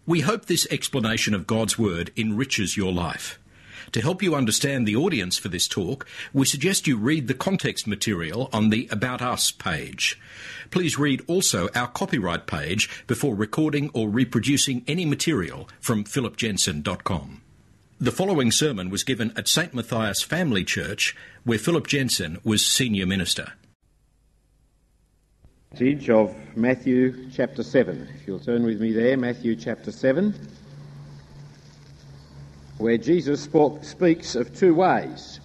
We hope this explanation of God's Word enriches your life. To help you understand the audience for this talk, we suggest you read the context material on the About Us page. Please read also our copyright page before recording or reproducing any material from philipjensen.com. The following sermon was given at St. Matthias Family Church, where Philip Jensen was senior minister. Passage of Matthew chapter 7. If you'll turn with me there, Matthew chapter 7, where Jesus speaks of two ways.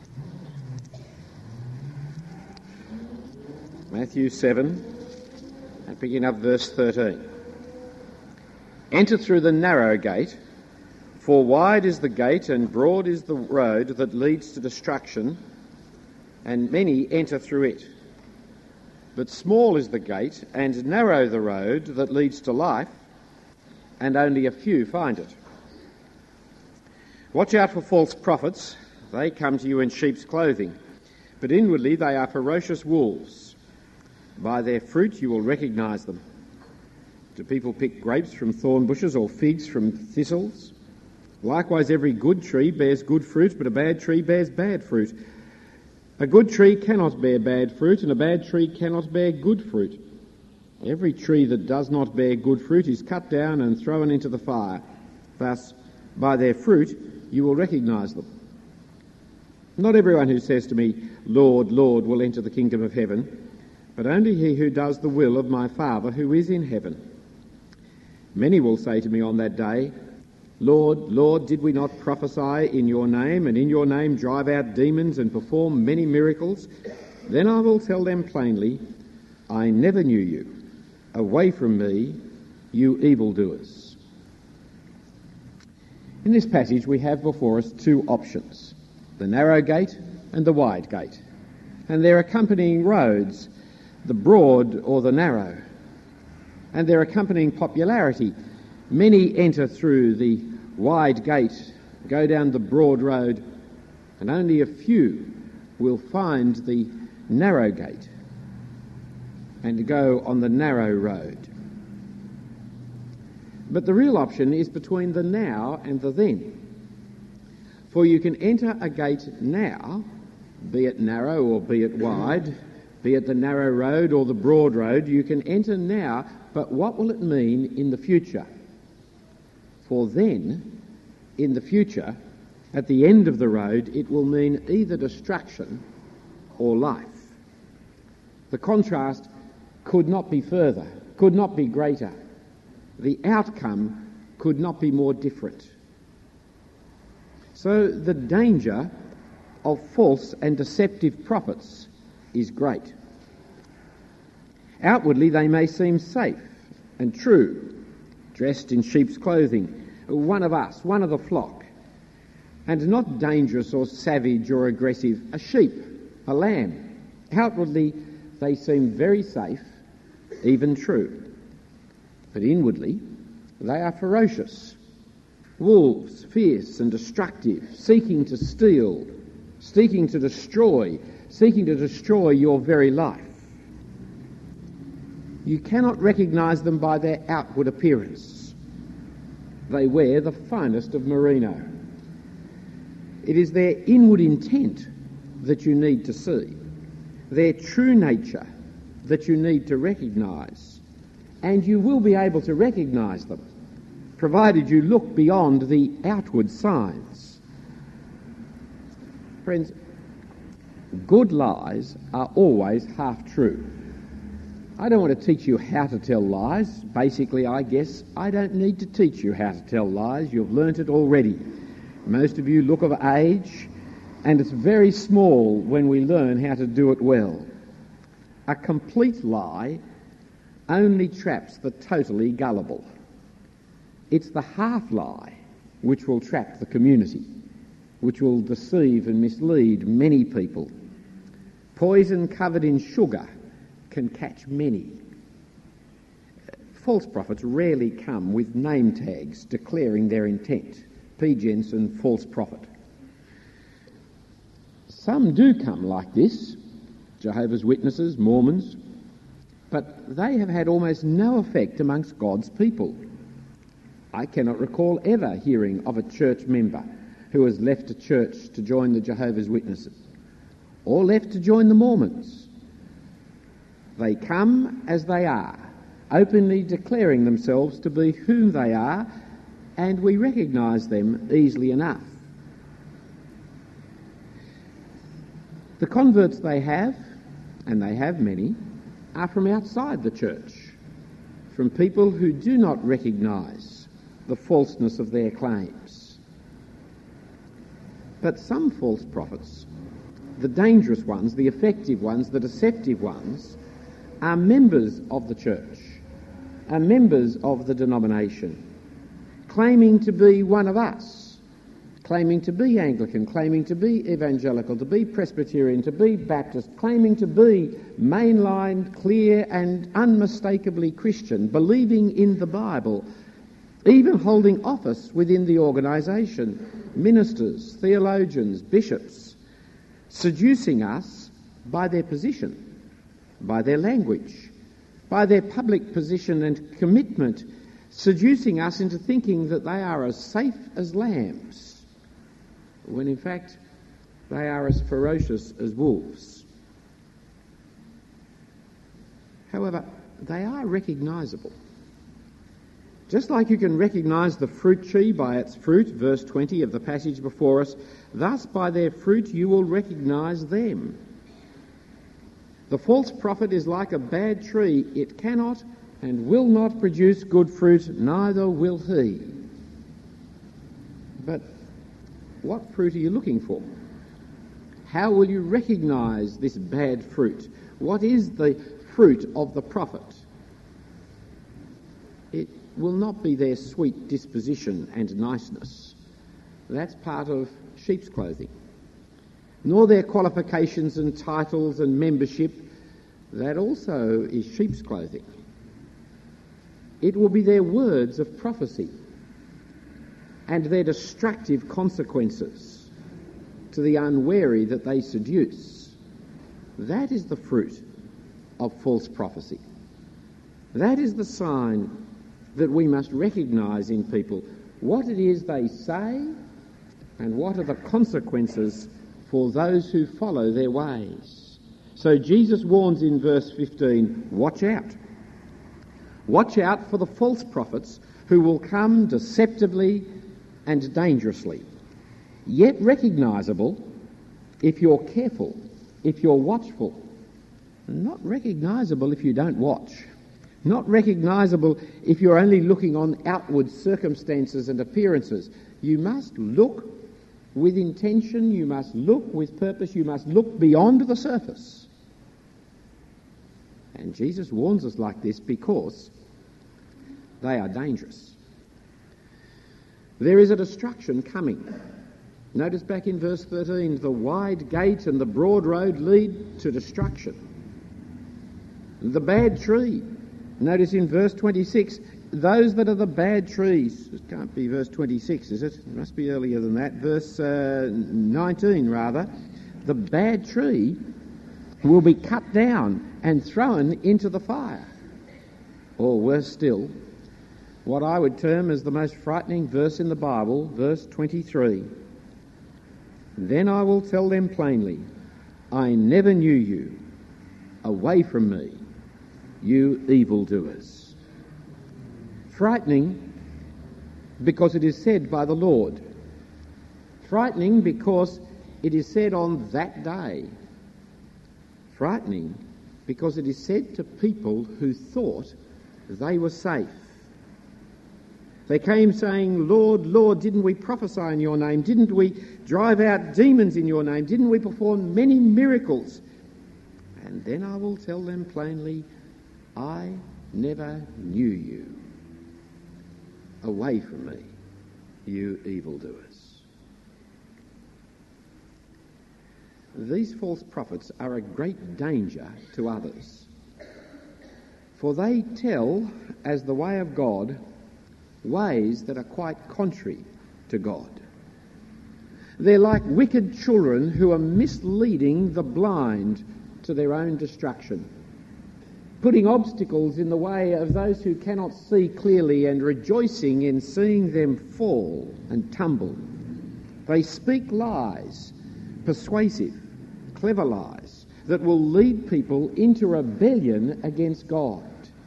Matthew 7, and picking up verse 13. Enter through the narrow gate, for wide is the gate and broad is the road that leads to destruction, and many enter through it. But small is the gate and narrow the road that leads to life, and only a few find it. Watch out for false prophets. They come to you in sheep's clothing, but inwardly they are ferocious wolves. By their fruit you will recognise them. Do people pick grapes from thorn bushes or figs from thistles? Likewise every good tree bears good fruit, but a bad tree bears bad fruit. A good tree cannot bear bad fruit, and a bad tree cannot bear good fruit. Every tree that does not bear good fruit is cut down and thrown into the fire. Thus, by their fruit you will recognise them. Not everyone who says to me, Lord, Lord, will enter the kingdom of heaven, but only he who does the will of my Father who is in heaven. Many will say to me on that day, Lord, Lord, did we not prophesy in your name, and in your name drive out demons and perform many miracles? Then I will tell them plainly, I never knew you. Away from me, you evildoers. In this passage we have before us two options, the narrow gate and the wide gate, and their accompanying roads, the broad or the narrow, and their accompanying popularity. Many enter through the wide gate, go down the broad road, and only a few will find the narrow gate and go on the narrow road. But the real option is between the now and the then. For you can enter a gate now, be it narrow or be it wide, be it the narrow road or the broad road, you can enter now, but what will it mean in the future? For then, in the future, at the end of the road, it will mean either destruction or life. The contrast could not be further, could not be greater. The outcome could not be more different. So the danger of false and deceptive prophets is great. Outwardly they may seem safe and true, dressed in sheep's clothing, one of us, one of the flock, and not dangerous or savage or aggressive, a sheep, a lamb. Outwardly they seem very safe, even true, but inwardly they are ferocious, wolves, fierce and destructive, seeking to steal, seeking to destroy your very life. You cannot recognise them by their outward appearance. They wear the finest of merino. It is their inward intent that you need to see, their true nature that you need to recognise, and you will be able to recognise them, provided you look beyond the outward signs. Friends, good lies are always half true. I don't want to teach you how to tell lies. Basically, I guess I don't need to teach you how to tell lies. You've learnt it already. Most of you look of age, and it's very small when we learn how to do it well. A complete lie only traps the totally gullible. It's the half-lie which will trap the community, which will deceive and mislead many people. Poison covered in sugar can catch many. False prophets rarely come with name tags declaring their intent. P. Jensen, false prophet. Some do come like this, Jehovah's Witnesses, Mormons, but they have had almost no effect amongst God's people. I cannot recall ever hearing of a church member who has left a church to join the Jehovah's Witnesses or left to join the Mormons. They come as they are, openly declaring themselves to be whom they are, and we recognise them easily enough. The converts they have, and they have many, are from outside the church, from people who do not recognise the falseness of their claims. But some false prophets, the dangerous ones, the effective ones, the deceptive ones, are members of the church, are members of the denomination, claiming to be one of us, claiming to be Anglican, claiming to be evangelical, to be Presbyterian, to be Baptist, claiming to be mainline, clear and unmistakably Christian, believing in the Bible, even holding office within the organisation, ministers, theologians, bishops, seducing us by their position, by their language, by their public position and commitment, seducing us into thinking that they are as safe as lambs, when in fact they are as ferocious as wolves. However, they are recognisable. Just like you can recognise the fruit tree by its fruit, verse 20 of the passage before us, thus by their fruit you will recognise them. The false prophet is like a bad tree. It cannot and will not produce good fruit, neither will he. But what fruit are you looking for? How will you recognise this bad fruit? What is the fruit of the prophet? It will not be their sweet disposition and niceness. That's part of sheep's clothing. Nor their qualifications and titles and membership. That also is sheep's clothing. It will be their words of prophecy and their destructive consequences to the unwary that they seduce. That is the fruit of false prophecy. That is the sign that we must recognise in people, what it is they say and what are the consequences for those who follow their ways. So Jesus warns in verse 15, watch out. Watch out for the false prophets who will come deceptively and dangerously, yet recognisable if you're careful, if you're watchful. Not recognisable if you don't watch. Not recognisable if you're only looking on outward circumstances and appearances. You must look with intention, you must look with purpose, you must look beyond the surface. And Jesus warns us like this because they are dangerous. There is a destruction coming. Notice back in verse 13, the wide gate and the broad road lead to destruction. The bad tree. Notice in verse 26, those that are the bad trees. It can't be verse 26, is it? It must be earlier than that. Verse 19, rather. The bad tree will be cut down and thrown into the fire. Or worse still, what I would term as the most frightening verse in the Bible, verse 23. Then I will tell them plainly, I never knew you. Away from me, you evildoers. Frightening because it is said by the Lord. Frightening because it is said on that day. Frightening because it is said to people who thought they were safe. They came saying, Lord, Lord, didn't we prophesy in your name? Didn't we drive out demons in your name? Didn't we perform many miracles? And then I will tell them plainly, I never knew you. Away from me, you evildoers. These false prophets are a great danger to others, for they tell, as the way of God, ways that are quite contrary to God. They're like wicked children who are misleading the blind to their own destruction. putting obstacles in the way of those who cannot see clearly and rejoicing in seeing them fall and tumble. They speak lies, persuasive, clever lies, that will lead people into rebellion against God.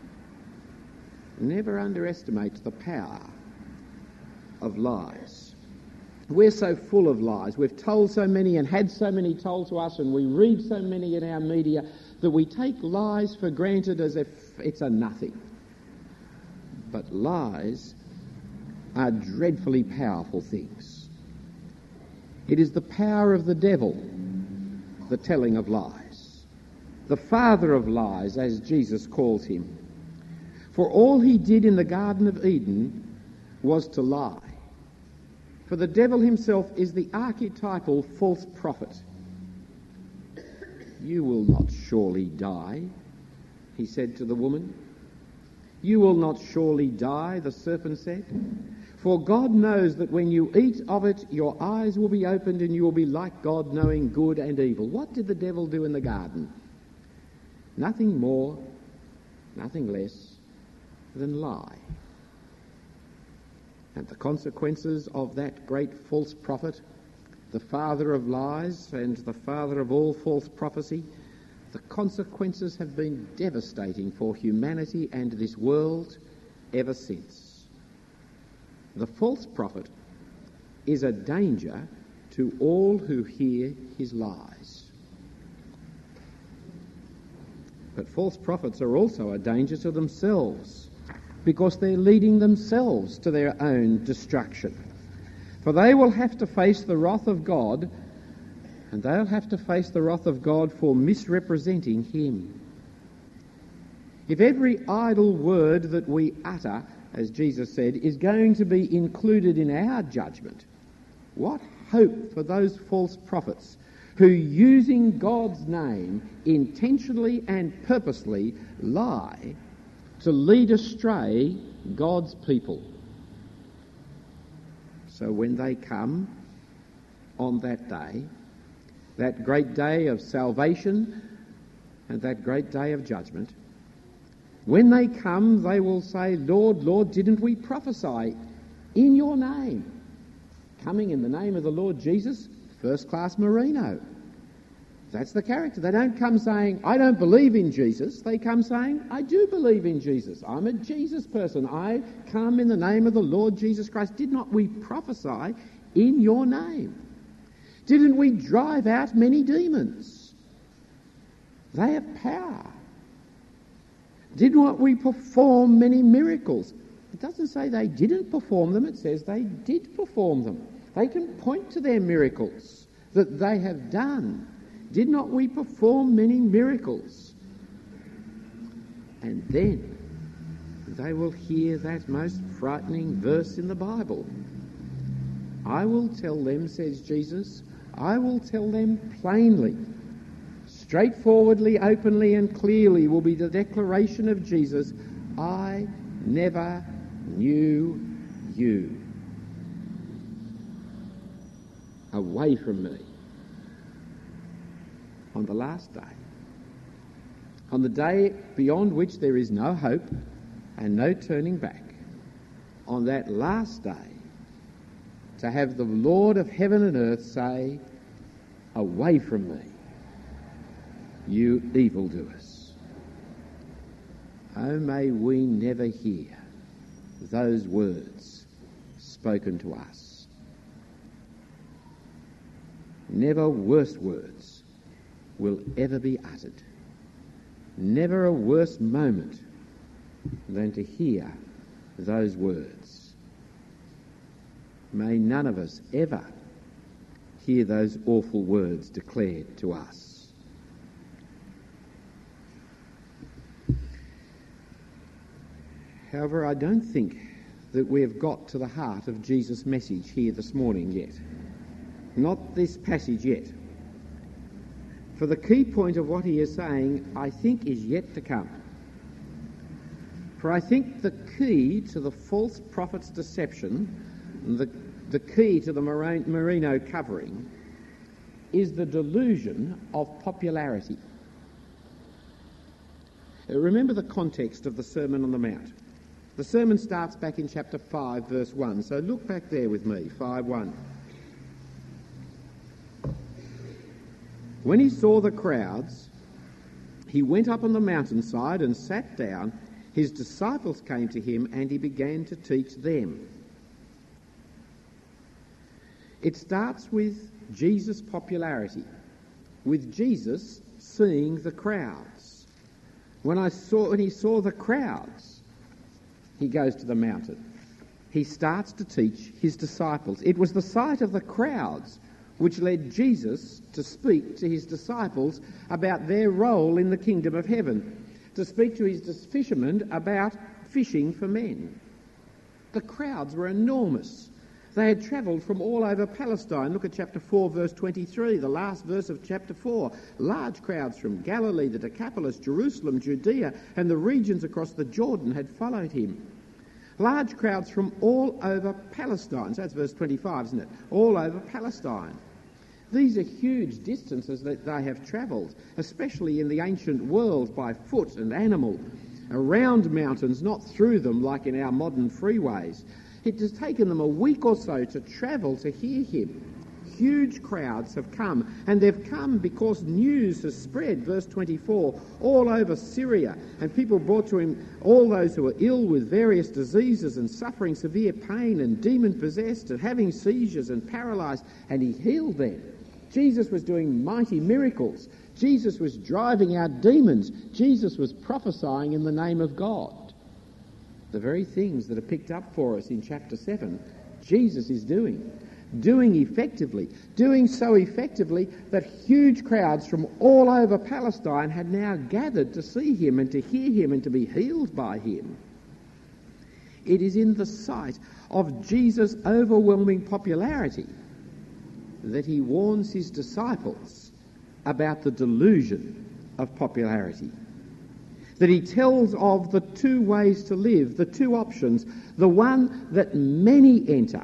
Never underestimate the power of lies. We're so full of lies. We've told so many and had so many told to us, and we read so many in our media that we take lies for granted as if it's a nothing. But lies are dreadfully powerful things. It is the power of the devil, the telling of lies. The father of lies, as Jesus calls him. For all he did in the Garden of Eden was to lie. For the devil himself is the archetypal false prophet. You will not surely die, he said to the woman. You will not surely die, the serpent said. For God knows that when you eat of it, your eyes will be opened and you will be like God, knowing good and evil. What did the devil do in the garden? Nothing more, nothing less than lie. And the consequences of that great false prophet, the father of lies and the father of all false prophecy, the consequences have been devastating for humanity and this world ever since. The false prophet is a danger to all who hear his lies. But false prophets are also a danger to themselves, because they're leading themselves to their own destruction. For they will have to face the wrath of God, and they'll have to face the wrath of God for misrepresenting him. If every idle word that we utter, as Jesus said, is going to be included in our judgment, what hope for those false prophets who, using God's name, intentionally and purposely lie to lead astray God's people. So when they come on that day, that great day of salvation and that great day of judgment, when they come, they will say, Lord, Lord, didn't we prophesy in your name? Coming in the name of the Lord Jesus, first-class Merino. That's the character. They don't come saying, I don't believe in Jesus. They come saying, I do believe in Jesus. I'm a Jesus person. I come in the name of the Lord Jesus Christ. Did not we prophesy in your name? Didn't we drive out many demons? They have power. Did not we perform many miracles? It doesn't say they didn't perform them. It says they did perform them. They can point to their miracles that they have done. Did not we perform many miracles? And then they will hear that most frightening verse in the Bible. I will tell them, says Jesus, I will tell them plainly, straightforwardly, openly and clearly will be the declaration of Jesus, I never knew you. Away from me. On the last day, on the day beyond which there is no hope and no turning back, on that last day, to have the Lord of heaven and earth say, away from me, you evildoers. Oh, may we never hear those words spoken to us. Never worse words will ever be uttered. Never a worse moment than to hear those words. May none of us ever hear those awful words declared to us. However, I don't think that we have got to the heart of Jesus' message here this morning yet. Not this passage yet. For the key point of what he is saying, I think, is yet to come. For I think the key to the false prophet's deception, the key to the merino covering, is the delusion of popularity. Remember the context of the Sermon on the Mount. The sermon starts back in chapter 5, verse 1. So look back there with me, 5:1. When he saw the crowds, he went up on the mountainside and sat down. His disciples came to him and he began to teach them. It starts with Jesus' popularity, with Jesus seeing the crowds. When he saw the crowds, he goes to the mountain. He starts to teach his disciples. It was the sight of the crowds which led Jesus to speak to his disciples about their role in the kingdom of heaven, to speak to his fishermen about fishing for men. The crowds were enormous. They had travelled from all over Palestine. Look at chapter 4, verse 23, the last verse of chapter 4. Large crowds from Galilee, the Decapolis, Jerusalem, Judea, and the regions across the Jordan had followed him. Large crowds from all over Palestine. So that's verse 25, isn't it? All over Palestine. These are huge distances that they have travelled, especially in the ancient world, by foot and animal, around mountains, not through them like in our modern freeways. It has taken them a week or so to travel to hear him. Huge crowds have come, and they've come because news has spread, verse 24, all over Syria, and people brought to him all those who were ill with various diseases and suffering severe pain and demon-possessed and having seizures and paralysed, and he healed them. Jesus was doing mighty miracles. Jesus was driving out demons. Jesus was prophesying in the name of God. The very things that are picked up for us in chapter 7, Jesus is doing effectively, doing so effectively that huge crowds from all over Palestine had now gathered to see him and to hear him and to be healed by him. It is in the sight of Jesus' overwhelming popularity that he warns his disciples about the delusion of popularity. That he tells of the two ways to live, the two options, the one that many enter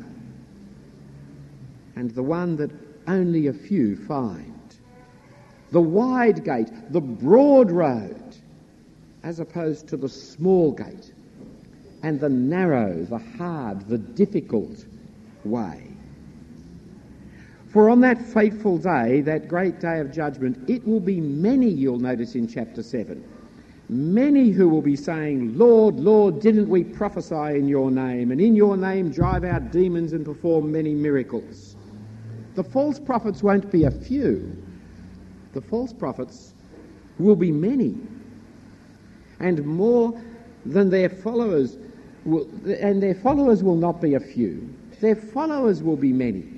and the one that only a few find. The wide gate, the broad road, as opposed to the small gate, and the narrow, the hard, the difficult way. For on that fateful day, that great day of judgment, it will be many, you'll notice in chapter 7, many who will be saying, Lord, Lord, didn't we prophesy in your name, and in your name drive out demons and perform many miracles? The false prophets won't be a few. The false prophets will be many, and more than their followers, and their followers will not be a few. Their followers will be many.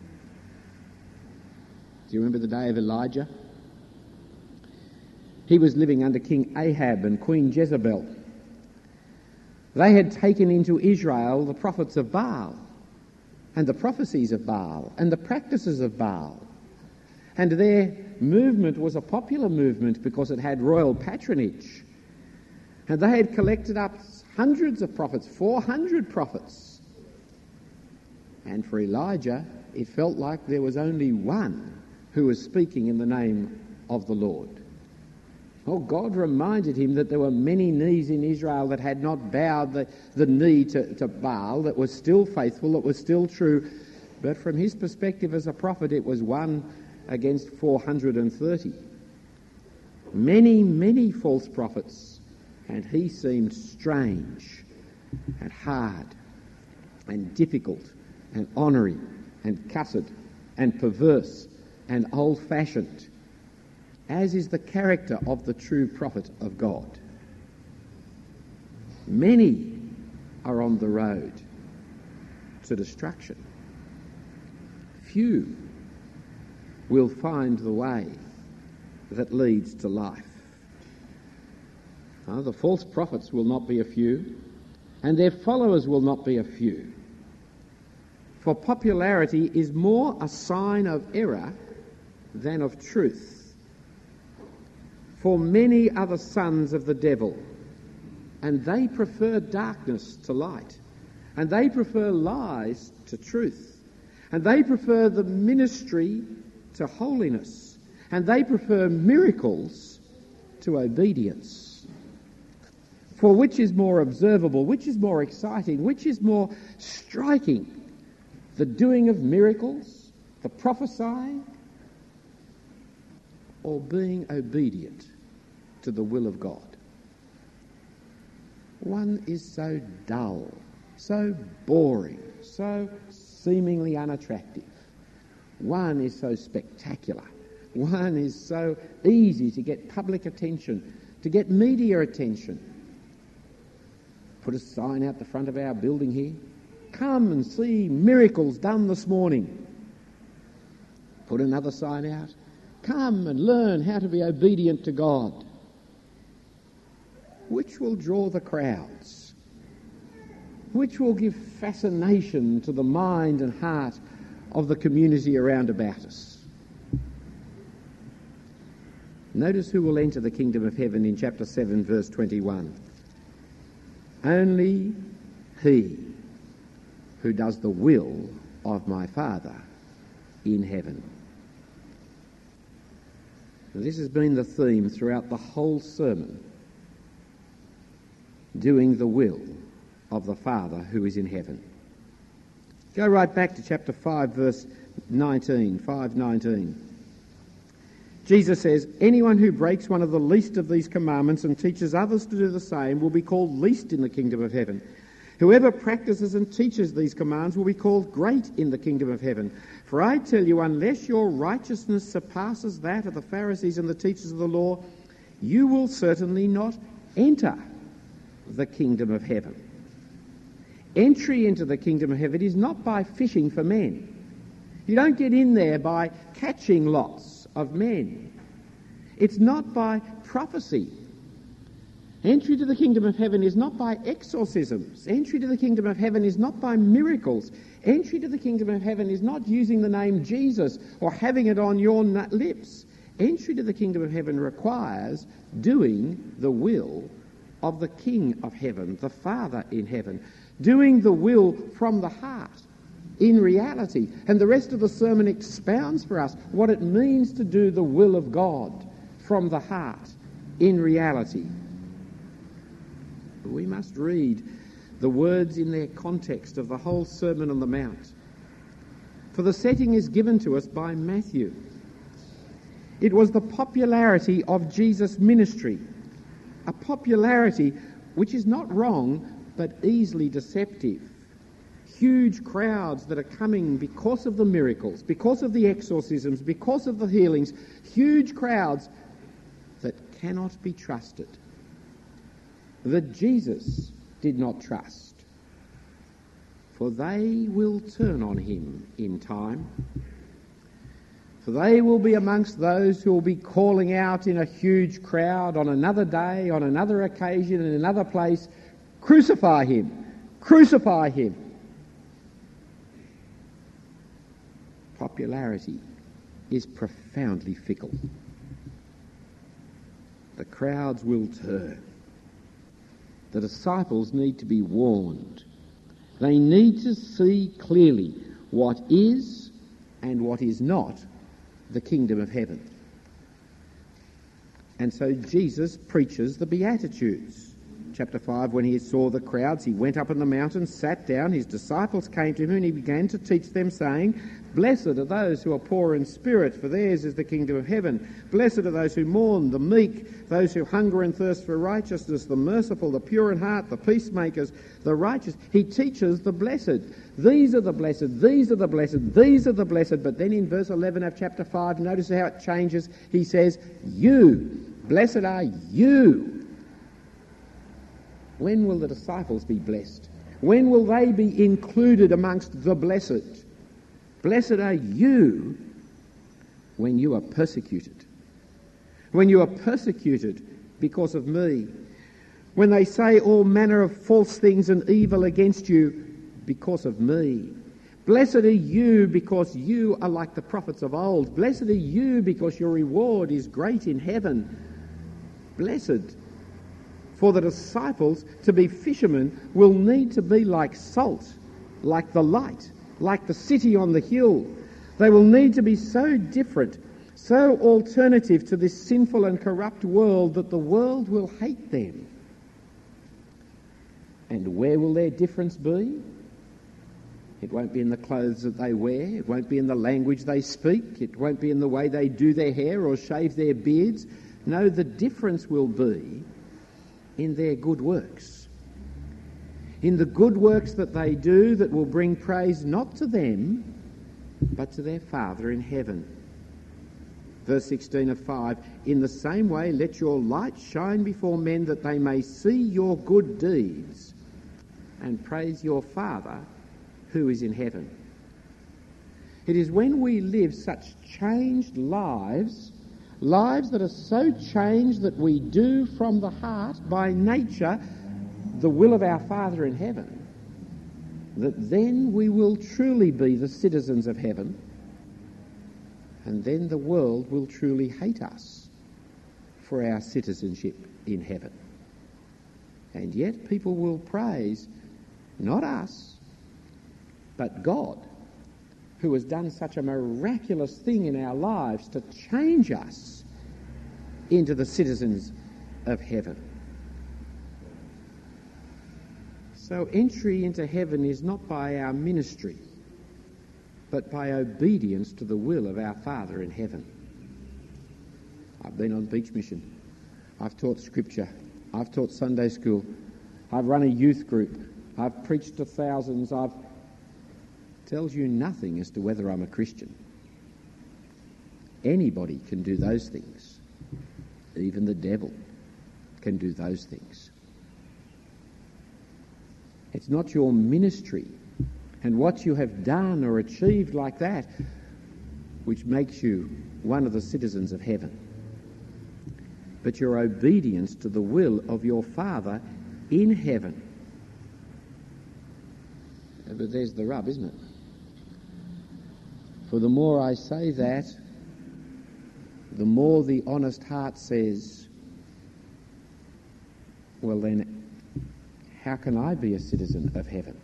Do you remember the day of Elijah? He was living under King Ahab and Queen Jezebel. They had taken into Israel the prophets of Baal and the prophecies of Baal and the practices of Baal. And their movement was a popular movement because it had royal patronage. And they had collected up hundreds of prophets, 400 prophets. And for Elijah, it felt like there was only one who was speaking in the name of the Lord. Oh, God reminded him that there were many knees in Israel that had not bowed the knee to Baal, that was still faithful, that was still true. But from his perspective as a prophet, it was one against 430. Many, many false prophets, and he seemed strange and hard and difficult and honouring and cussed and perverse and old-fashioned, as is the character of the true prophet of God. Many are on the road to destruction. Few will find the way that leads to life. The false prophets will not be a few, and their followers will not be a few. For popularity is more a sign of error than of truth. For many are the sons of the devil, and they prefer darkness to light, and they prefer lies to truth, and they prefer the ministry to holiness, and they prefer miracles to obedience. For which is more observable, which is more exciting, which is more striking? The doing of miracles, the prophesying, or being obedient to the will of God? One is so dull, so boring, so seemingly unattractive. One is so spectacular. One is so easy to get public attention, to get media attention. Put a sign out the front of our building here. Come and see miracles done this morning. Put another sign out. Come and learn how to be obedient to God. Which will draw the crowds? Which will give fascination to the mind and heart of the community around about us? Notice who will enter the kingdom of heaven in chapter 7, verse 21. Only he who does the will of my Father in heaven. Now, this has been the theme throughout the whole sermon. Doing the will of the Father who is in heaven. Go right back to chapter 5, verse 19, 5:19. Jesus says, anyone who breaks one of the least of these commandments and teaches others to do the same will be called least in the kingdom of heaven. Whoever practices and teaches these commands will be called great in the kingdom of heaven. For I tell you, unless your righteousness surpasses that of the Pharisees and the teachers of the law, you will certainly not enter the kingdom of heaven. Entry into the kingdom of heaven is not by fishing for men. You don't get in there by catching lots of men. It's not by prophecy. Entry to the kingdom of heaven is not by exorcisms. Entry to the kingdom of heaven is not by miracles. Entry to the kingdom of heaven is not using the name Jesus or having it on your lips. Entry to the kingdom of heaven requires doing the will of the King of heaven, the Father in heaven, doing the will from the heart in reality. And the rest of the sermon expounds for us what it means to do the will of God from the heart in reality. We must read the words in their context of the whole Sermon on the Mount. For the setting is given to us by Matthew. It was the popularity of Jesus' ministry, a popularity which is not wrong but easily deceptive. Huge crowds that are coming because of the miracles, because of the exorcisms, because of the healings, huge crowds that cannot be trusted, that Jesus did not trust. For they will turn on him in time. For they will be amongst those who will be calling out in a huge crowd on another day, on another occasion, in another place, crucify him, crucify him. Popularity is profoundly fickle. The crowds will turn. The disciples need to be warned. They need to see clearly what is and what is not the kingdom of heaven. And so Jesus preaches the Beatitudes. Chapter 5, when he saw the crowds, he went up on the mountain, sat down. His disciples came to him, and he began to teach them, saying, Blessed are those who are poor in spirit, for theirs is the kingdom of heaven. Blessed are those who mourn, the meek, those who hunger and thirst for righteousness, the merciful, the pure in heart, the peacemakers, the righteous. He teaches the blessed. These are the blessed, these are the blessed, these are the blessed. But then in verse 11 of chapter 5, notice how it changes. He says, you, blessed are you. When will the disciples be blessed? When will they be included amongst the blessed? Blessed are you when you are persecuted. When you are persecuted because of me. When they say all manner of false things and evil against you because of me. Blessed are you because you are like the prophets of old. Blessed are you because your reward is great in heaven. Blessed. For the disciples to be fishermen will need to be like salt, like the light, like the city on the hill. They will need to be so different, so alternative to this sinful and corrupt world that the world will hate them. And where will their difference be? It won't be in the clothes that they wear. It won't be in the language they speak. It won't be in the way they do their hair or shave their beards. No, the difference will be in their good works. In the good works that they do that will bring praise not to them, but to their Father in heaven. Verse 16 of 5, in the same way let your light shine before men that they may see your good deeds and praise your Father who is in heaven. It is when we live such changed lives that are so changed that we do from the heart, by nature, the will of our Father in heaven, that then we will truly be the citizens of heaven, and then the world will truly hate us for our citizenship in heaven. And yet people will praise not us, but God, who has done such a miraculous thing in our lives to change us into the citizens of heaven. So entry into heaven is not by our ministry, but by obedience to the will of our Father in heaven. I've been on beach mission. I've taught scripture. I've taught Sunday school. I've run a youth group. I've preached to thousands. Tells you nothing as to whether I'm a Christian. Anybody can do those things. Even the devil can do those things. It's not your ministry and what you have done or achieved like that which makes you one of the citizens of heaven, but your obedience to the will of your Father in heaven. But there's the rub, isn't it? For the more I say that, the more the honest heart says, well then, how can I be a citizen of heaven?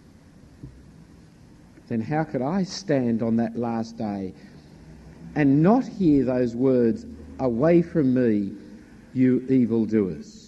Then how could I stand on that last day and not hear those words, away from me, you evildoers?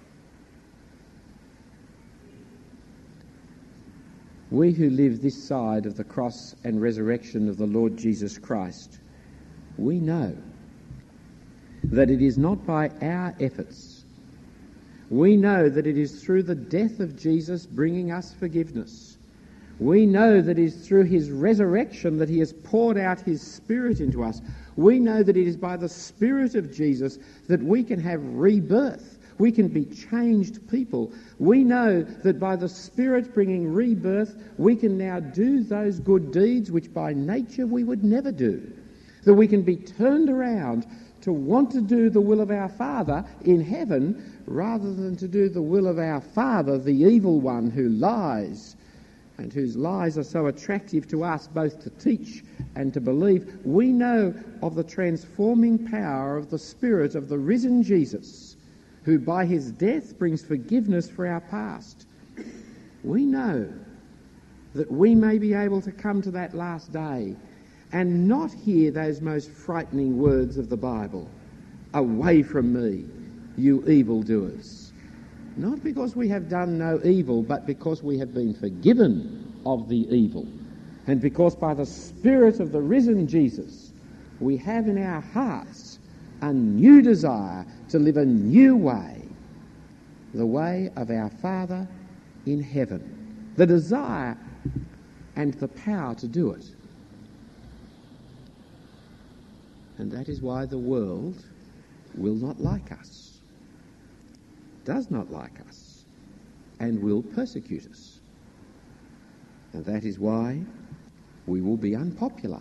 We who live this side of the cross and resurrection of the Lord Jesus Christ, we know that it is not by our efforts. We know that it is through the death of Jesus bringing us forgiveness. We know that it is through his resurrection that he has poured out his Spirit into us. We know that it is by the Spirit of Jesus that we can have rebirth. We can be changed people. We know that by the Spirit bringing rebirth, we can now do those good deeds which by nature we would never do. That we can be turned around to want to do the will of our Father in heaven rather than to do the will of our Father, the evil one who lies, and whose lies are so attractive to us both to teach and to believe. We know of the transforming power of the Spirit of the risen Jesus, who by his death brings forgiveness for our past. We know that we may be able to come to that last day and not hear those most frightening words of the Bible, away from me, you evildoers. Not because we have done no evil, but because we have been forgiven of the evil. And because by the Spirit of the risen Jesus, we have in our hearts a new desire to live a new way, the way of our Father in heaven, the desire and the power to do it. And that is why the world will not like us, does not like us, and will persecute us. And that is why we will be unpopular.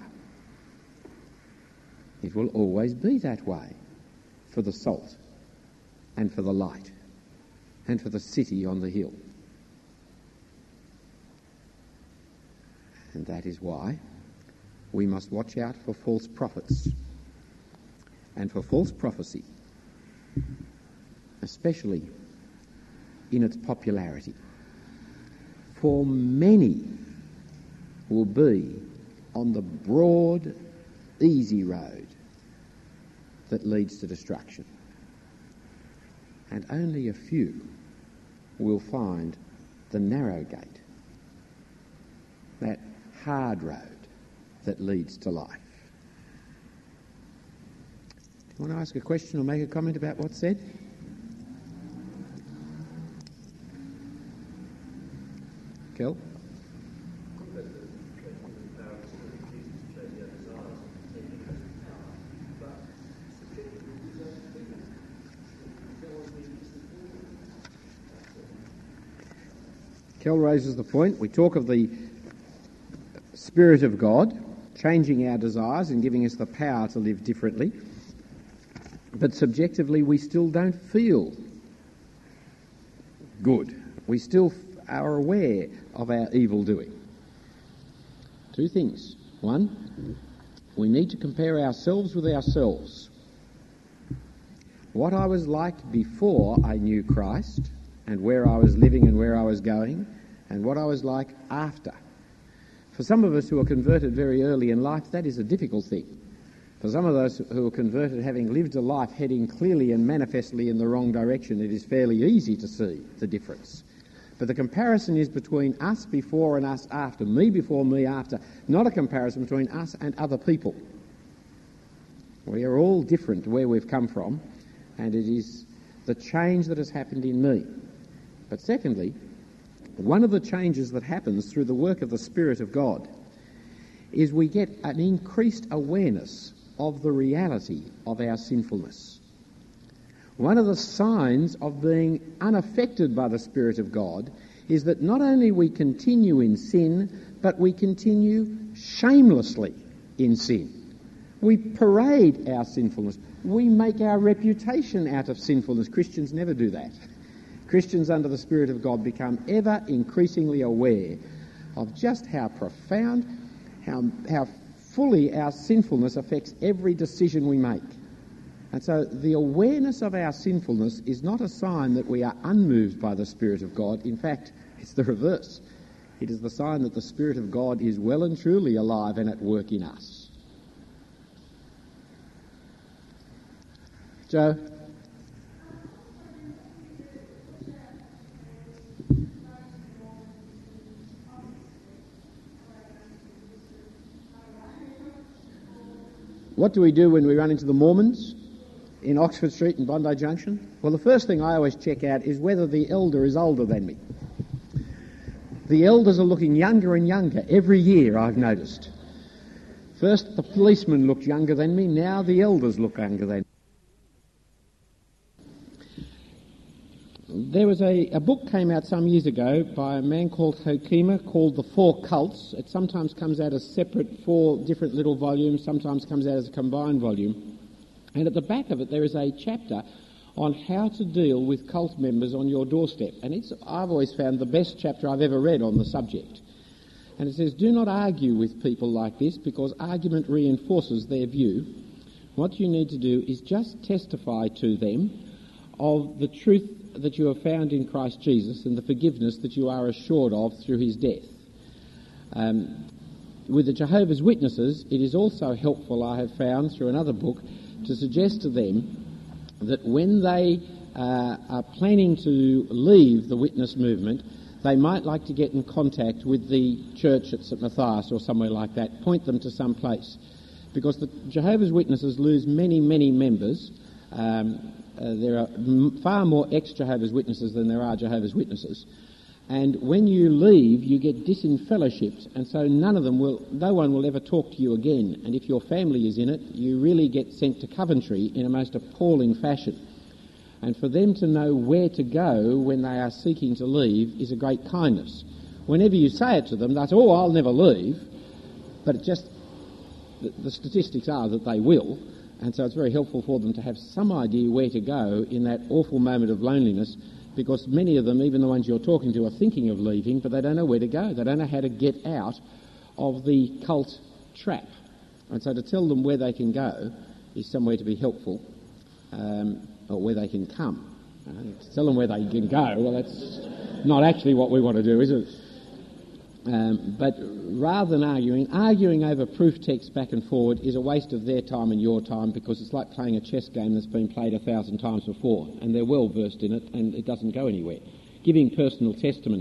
It will always be that way for the salt and for the light and for the city on the hill. And that is why we must watch out for false prophets and for false prophecy, especially in its popularity. For many will be on the broad, easy road that leads to destruction, and only a few will find the narrow gate, that hard road that leads to life. Do you want to ask a question or make a comment about what's said? Kel? Kel raises the point. We talk of the Spirit of God changing our desires and giving us the power to live differently. But subjectively, we still don't feel good. We still are aware of our evil doing. Two things. One, we need to compare ourselves with ourselves. What I was like before I knew Christ, and where I was living and where I was going, and what I was like after. For some of us who are converted very early in life, that is a difficult thing. For some of those who are converted having lived a life heading clearly and manifestly in the wrong direction, it is fairly easy to see the difference. But the comparison is between us before and us after, me before, me after, not a comparison between us and other people. We are all different where we've come from, and it is the change that has happened in me. But secondly, one of the changes that happens through the work of the Spirit of God is we get an increased awareness of the reality of our sinfulness. One of the signs of being unaffected by the Spirit of God is that not only we continue in sin, but we continue shamelessly in sin. We parade our sinfulness. We make our reputation out of sinfulness. Christians never do that. Christians under the Spirit of God become ever increasingly aware of just how profound, how fully our sinfulness affects every decision we make. And so the awareness of our sinfulness is not a sign that we are unmoved by the Spirit of God. In fact, it's the reverse. It is the sign that the Spirit of God is well and truly alive and at work in us. Joe? What do we do when we run into the Mormons in Oxford Street and Bondi Junction? Well, the first thing I always check out is whether the elder is older than me. The elders are looking younger and younger every year, I've noticed. First the policemen looked younger than me, now the elders look younger than me. There was a book came out some years ago by a man called Hokema called The Four Cults. It sometimes comes out as separate 4 different little volumes, sometimes comes out as a combined volume. And at the back of it there is a chapter on how to deal with cult members on your doorstep. And I've always found the best chapter I've ever read on the subject. And it says, do not argue with people like this because argument reinforces their view. What you need to do is just testify to them of the truth that you have found in Christ Jesus and the forgiveness that you are assured of through his death. With the Jehovah's Witnesses, it is also helpful, I have found through another book, to suggest to them that when they are planning to leave the witness movement, they might like to get in contact with the church at St. Matthias or somewhere like that, point them to some place. Because the Jehovah's Witnesses lose many, many members. There are far more ex-Jehovah's Witnesses than there are Jehovah's Witnesses. And when you leave, you get disenfellowshipped, and so no one will ever talk to you again. And if your family is in it, you really get sent to Coventry in a most appalling fashion. And for them to know where to go when they are seeking to leave is a great kindness. Whenever you say it to them, they say, oh, I'll never leave. But the statistics are that they will. And so it's very helpful for them to have some idea where to go in that awful moment of loneliness, because many of them, even the ones you're talking to, are thinking of leaving, but they don't know where to go. They don't know how to get out of the cult trap. And so to tell them where they can go is somewhere to be helpful, or where they can come. To tell them where they can go, well, that's not actually what we want to do, is it? But rather than arguing over proof text back and forward is a waste of their time and your time, because it's like playing a chess game that's been played 1,000 times before, and they're well versed in it, and it doesn't go anywhere. Giving personal testimony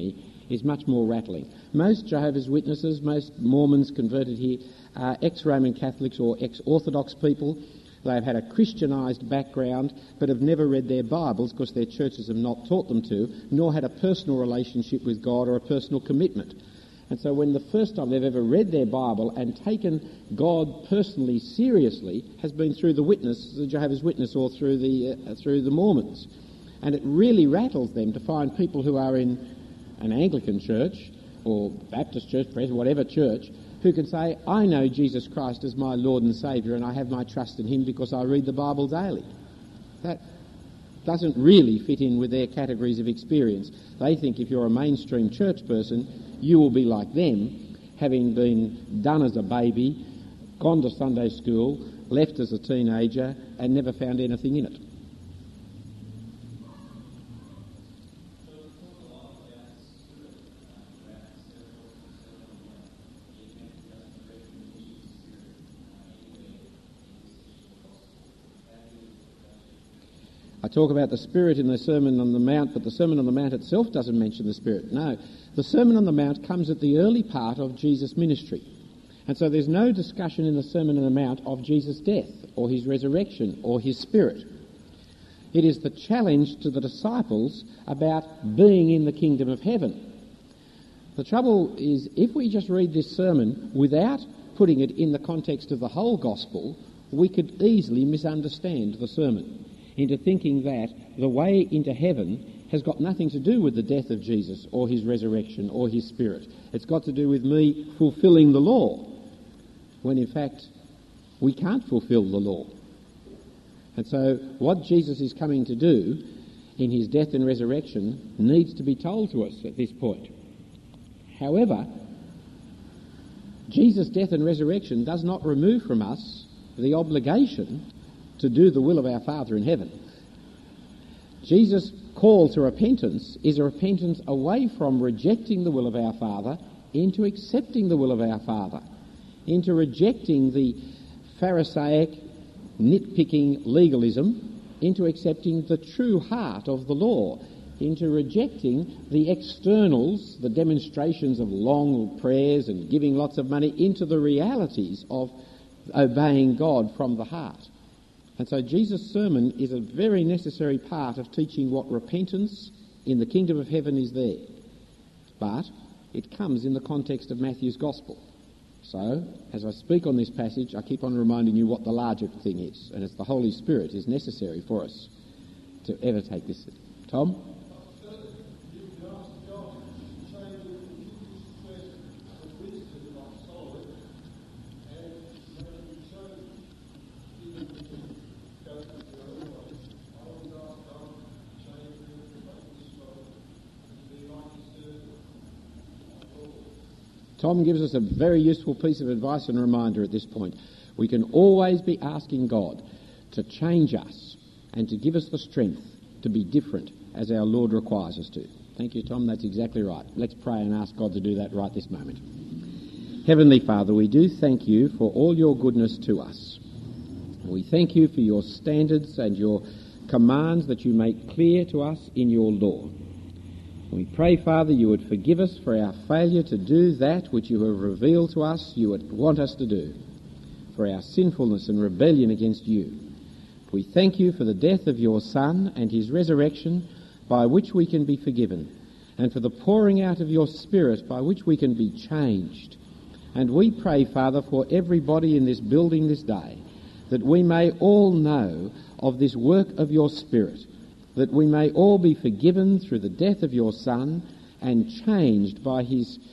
is much more rattling. Most Jehovah's Witnesses, most Mormons converted here are ex-Roman Catholics or ex-Orthodox people. They have had a Christianised background but have never read their Bibles because their churches have not taught them to, nor had a personal relationship with God or a personal commitment. And so when the first time they've ever read their Bible and taken God personally seriously has been through the Jehovah's Witness, or through the Mormons. And it really rattles them to find people who are in an Anglican church or Baptist church, whatever church, who can say, I know Jesus Christ as my Lord and Saviour and I have my trust in him because I read the Bible daily. That doesn't really fit in with their categories of experience. They think if you're a mainstream church person, you will be like them, having been done as a baby, gone to Sunday school, left as a teenager, and never found anything in it. I talk about the Spirit in the Sermon on the Mount, but the Sermon on the Mount itself doesn't mention the Spirit. No, the Sermon on the Mount comes at the early part of Jesus' ministry. And so there's no discussion in the Sermon on the Mount of Jesus' death or his resurrection or his Spirit. It is the challenge to the disciples about being in the kingdom of heaven. The trouble is, if we just read this sermon without putting it in the context of the whole gospel, we could easily misunderstand the sermon into thinking that the way into heaven has got nothing to do with the death of Jesus or his resurrection or his Spirit. It's got to do with me fulfilling the law, when in fact we can't fulfil the law. And so what Jesus is coming to do in his death and resurrection needs to be told to us at this point. However, Jesus' death and resurrection does not remove from us the obligation to do the will of our Father in heaven. Jesus' call to repentance is a repentance away from rejecting the will of our Father into accepting the will of our Father, into rejecting the Pharisaic, nitpicking legalism, into accepting the true heart of the law, into rejecting the externals, the demonstrations of long prayers and giving lots of money, into the realities of obeying God from the heart. And so Jesus' sermon is a very necessary part of teaching what repentance in the kingdom of heaven is there. But it comes in the context of Matthew's gospel. So, as I speak on this passage, I keep on reminding you what the larger thing is, and it's the Holy Spirit is necessary for us to ever take this. Tom? Tom gives us a very useful piece of advice and reminder at this point. We can always be asking God to change us and to give us the strength to be different as our Lord requires us to. Thank you, Tom. That's exactly right. Let's pray and ask God to do that right this moment. Heavenly Father, we do thank you for all your goodness to us. We thank you for your standards and your commands that you make clear to us in your law. We pray, Father, you would forgive us for our failure to do that which you have revealed to us you would want us to do, for our sinfulness and rebellion against you. We thank you for the death of your Son and his resurrection, by which we can be forgiven, and for the pouring out of your Spirit by which we can be changed. And we pray, Father, for everybody in this building this day, that we may all know of this work of your Spirit, that we may all be forgiven through the death of your Son and changed by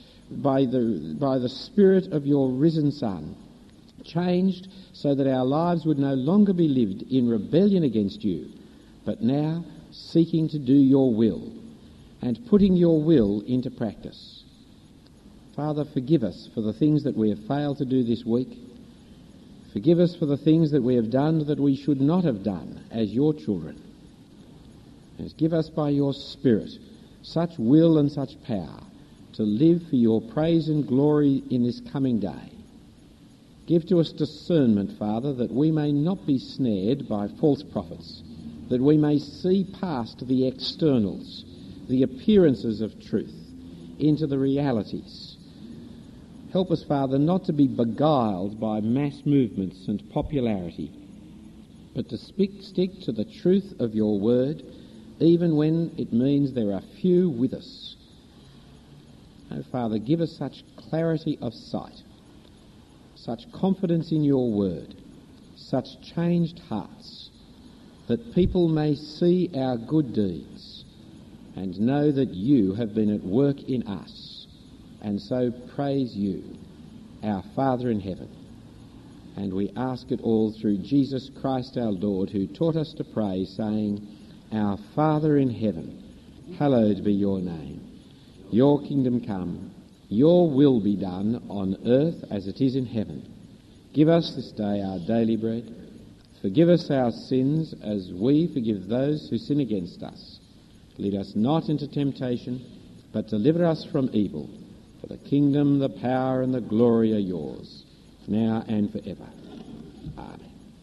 the Spirit of your risen Son, changed so that our lives would no longer be lived in rebellion against you, but now seeking to do your will and putting your will into practice. Father, forgive us for the things that we have failed to do this week. Forgive us for the things that we have done that we should not have done as your children. And give us by your Spirit such will and such power to live for your praise and glory in this coming day. Give to us discernment, Father, that we may not be snared by false prophets, that we may see past the externals, the appearances of truth, into the realities. Help us, Father, not to be beguiled by mass movements and popularity, but to stick to the truth of your word, even when it means there are few with us. Oh, Father, give us such clarity of sight, such confidence in your word, such changed hearts, that people may see our good deeds and know that you have been at work in us, and so praise you, our Father in heaven. And we ask it all through Jesus Christ our Lord, who taught us to pray, saying, Our Father in heaven, hallowed be your name. Your kingdom come, your will be done on earth as it is in heaven. Give us this day our daily bread. Forgive us our sins as we forgive those who sin against us. Lead us not into temptation, but deliver us from evil. For the kingdom, the power and the glory are yours, now and forever. Amen.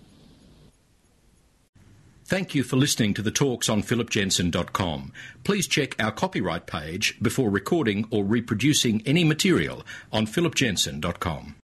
Thank you for listening to the talks on philipjensen.com. Please check our copyright page before recording or reproducing any material on philipjensen.com.